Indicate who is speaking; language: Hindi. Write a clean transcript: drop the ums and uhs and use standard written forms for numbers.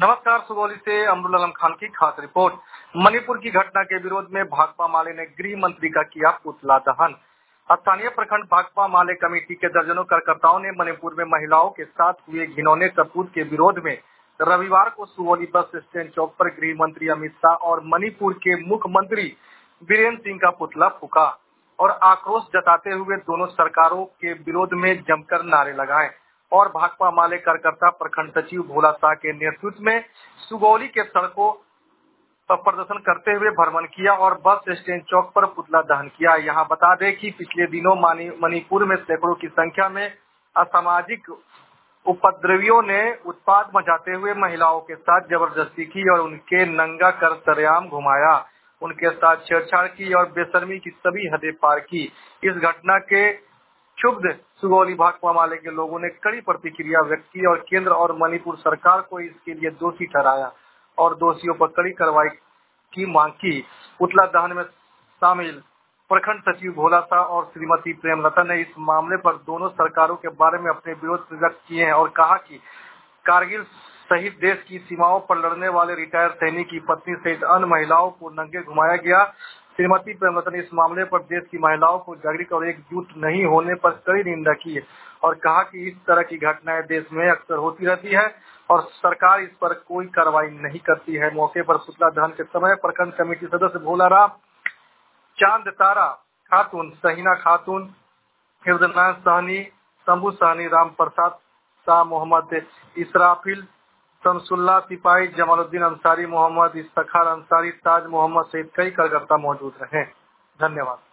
Speaker 1: नमस्कार। सुगौली से अमरुल आलम खान की खास रिपोर्ट। मणिपुर की घटना के विरोध में भाकपा माले ने गृह मंत्री का किया पुतला दहन। स्थानीय प्रखंड भाकपा माले कमेटी के दर्जनों कार्यकर्ताओं ने मणिपुर में महिलाओं के साथ हुए घिनौने करतूत के विरोध में रविवार को सुगौली बस स्टैंड चौक पर गृह मंत्री अमित शाह और मणिपुर के मुख्यमंत्री बीरेन्द्र सिंह का पुतला फूका और आक्रोश जताते हुए दोनों सरकारों के विरोध में जमकर नारे लगाए और भाकपा माले कार्यकर्ता प्रखंड सचिव भोला शाह के नेतृत्व में सुगौली के सड़कों पर प्रदर्शन करते हुए भ्रमण किया और बस स्टैंड चौक पर पुतला दहन किया। यहाँ बता दें कि पिछले दिनों मणिपुर में सैकड़ों की संख्या में असामाजिक उपद्रवियों ने उत्पात मचाते हुए महिलाओं के साथ जबरदस्ती की और उनके नंगा कर सरेआम घुमाया, उनके साथ छेड़छाड़ की और बेशर्मी की सभी हदें पार की। इस घटना के क्षुब्ध सुगौली भाकपा माले के लोगों ने कड़ी प्रतिक्रिया व्यक्त की और केंद्र और मणिपुर सरकार को इसके लिए दोषी ठहराया और दोषियों पर कड़ी कार्रवाई की मांग की। पुतला दहन में शामिल प्रखंड सचिव भोला शाह और श्रीमती प्रेमलता ने इस मामले पर दोनों सरकारों के बारे में अपने विरोध व्यक्त किए हैं और कहा कि कारगिल शहीद देश की सीमाओं पर लड़ने वाले रिटायर्ड सैनिक की पत्नी सहित अन्य महिलाओं को नंगे घुमाया गया। श्रीमती प्रेमलता ने इस मामले पर देश की महिलाओं को जागृत और एकजुट नहीं होने पर कड़ी निंदा की और कहा कि इस तरह की घटनाएं देश में अक्सर होती रहती है और सरकार इस पर कोई कार्रवाई नहीं करती है। मौके पर पुतला दहन के समय प्रखंड कमेटी सदस्य भोला राम, चांद तारा खातून, सहीना खातून, हृदयनारायण सहनी, शंभू सहनी, राम प्रसाद शाह, मोहम्मद इसराफिल, शमसुल्लाह सिपाही, जमालुद्दीन अंसारी, मोहम्मद इफ्तिखार अंसारी, ताज मोहम्मद सहित कई कार्यकर्ता मौजूद रहे। धन्यवाद।